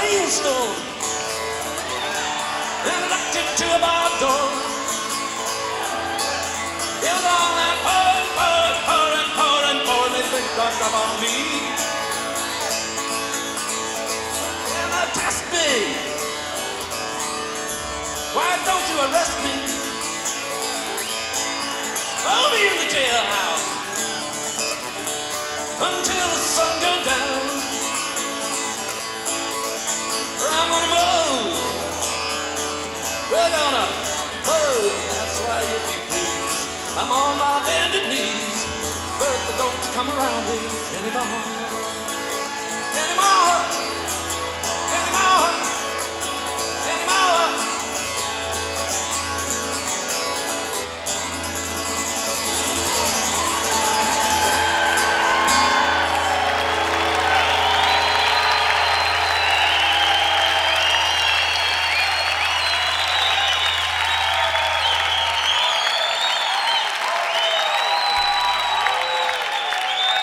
hailstorm and locked it to a bar door. It was all that pouring, they think God up on me. And they test me. Why don't you arrest me? Throw me in the jailhouse until the sun goes down. I'm gonna move. We're gonna move. That's why you be pleased. I'm on my bended knees. But don't come around me anymore. Anymore.